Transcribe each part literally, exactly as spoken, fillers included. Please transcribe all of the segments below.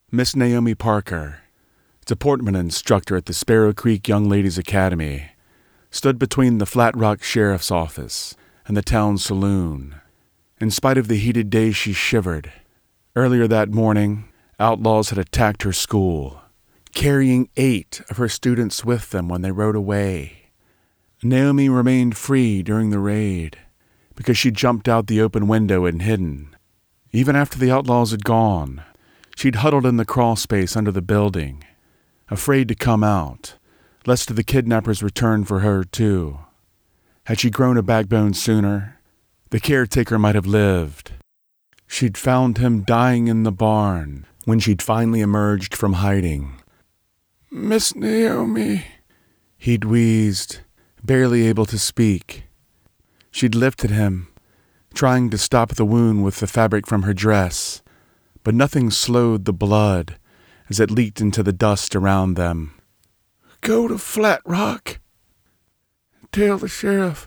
Miss Naomi Parker, deportment instructor at the Sparrow Creek Young Ladies Academy, stood between the Flat Rock Sheriff's Office and the town saloon. In spite of the heated day, she shivered. Earlier that morning, outlaws had attacked her school, carrying eight of her students with them when they rode away. Naomi remained free during the raid because she jumped out the open window and hidden. Even after the outlaws had gone, she'd huddled in the crawl space under the building, afraid to come out, lest the kidnappers return for her too. Had she grown a backbone sooner, the caretaker might have lived. She'd found him dying in the barn when she'd finally emerged from hiding. "Miss Naomi," he'd wheezed, barely able to speak. She'd lifted him, trying to stop the wound with the fabric from her dress, but nothing slowed the blood as it leaked into the dust around them. "Go to Flat Rock. Tell the sheriff.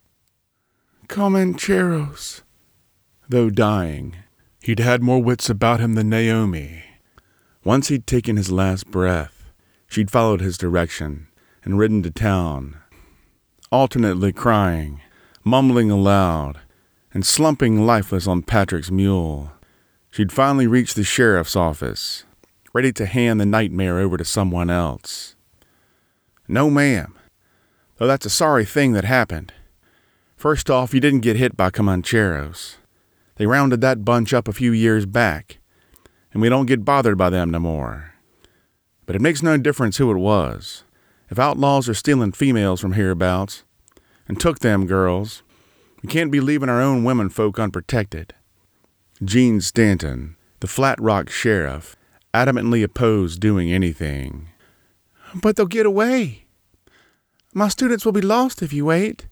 Comancheros." Though dying, he'd had more wits about him than Naomi. Once he'd taken his last breath, she'd followed his direction and ridden to town, alternately crying, mumbling aloud, and slumping lifeless on Patrick's mule. She'd finally reached the sheriff's office, ready to hand the nightmare over to someone else. "No, ma'am. Though that's a sorry thing that happened. First off, you didn't get hit by Comancheros. They rounded that bunch up a few years back, and we don't get bothered by them no more. But it makes no difference who it was. If outlaws are stealing females from hereabouts, and took them girls, we can't be leaving our own women folk unprotected." Gene Stanton, the Flat Rock sheriff, adamantly opposed doing anything. "But they'll get away. My students will be lost if you wait.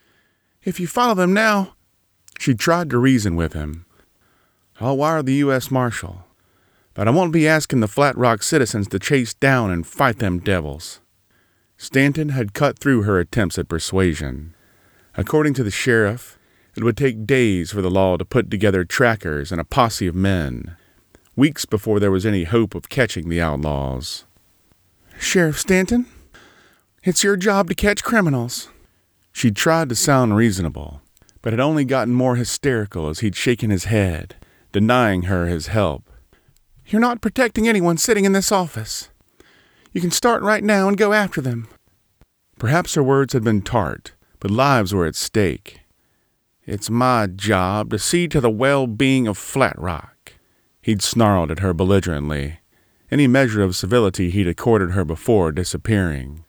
If you follow them now..." She tried to reason with him. "I'll wire the U S Marshal, but I won't be asking the Flat Rock citizens to chase down and fight them devils." Stanton had cut through her attempts at persuasion. According to the sheriff, it would take days for the law to put together trackers and a posse of men, weeks before there was any hope of catching the outlaws. "Sheriff Stanton, it's your job to catch criminals." She'd tried to sound reasonable, but had only gotten more hysterical as he'd shaken his head, denying her his help. "You're not protecting anyone sitting in this office. You can start right now and go after them." Perhaps her words had been tart, but lives were at stake. "It's my job to see to the well-being of Flat Rock," he'd snarled at her belligerently, any measure of civility he'd accorded her before disappearing.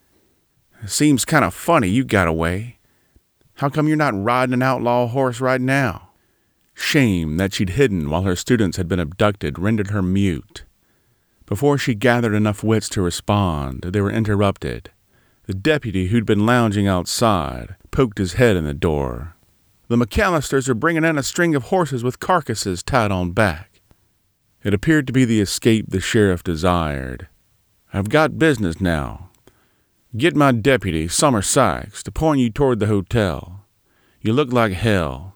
"Seems kind of funny you got away. How come you're not riding an outlaw horse right now?" Shame that she'd hidden while her students had been abducted rendered her mute. Before she gathered enough wits to respond, they were interrupted. The deputy who'd been lounging outside poked his head in the door. "The McAllisters are bringing in a string of horses with carcasses tied on back." It appeared to be the escape the sheriff desired. "I've got business now. Get my deputy, Summer Sykes, to point you toward the hotel. You look like hell.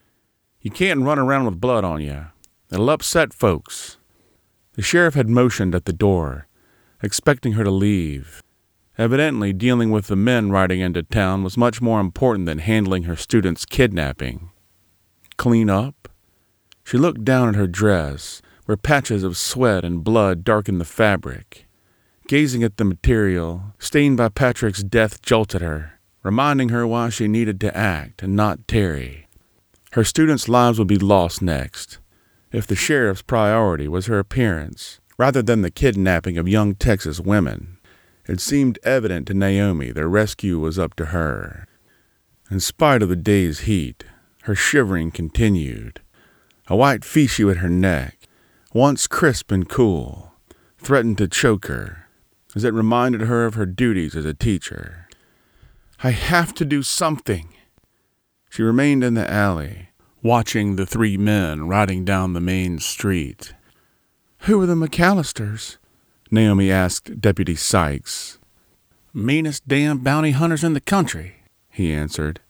You can't run around with blood on you. It'll upset folks." The sheriff had motioned at the door, expecting her to leave. Evidently, dealing with the men riding into town was much more important than handling her students' kidnapping. "Clean up?" She looked down at her dress, where patches of sweat and blood darkened the fabric. Gazing at the material, stained by Patrick's death, jolted her, reminding her why she needed to act and not tarry. Her students' lives would be lost next, if the sheriff's priority was her appearance, rather than the kidnapping of young Texas women. It seemed evident to Naomi their rescue was up to her. In spite of the day's heat, her shivering continued. A white fichu at her neck, once crisp and cool, threatened to choke her, as it reminded her of her duties as a teacher. "I have to do something." She remained in the alley, watching the three men riding down the main street. "Who are the McAllisters?" Naomi asked Deputy Sykes. "Meanest damn bounty hunters in the country," he answered.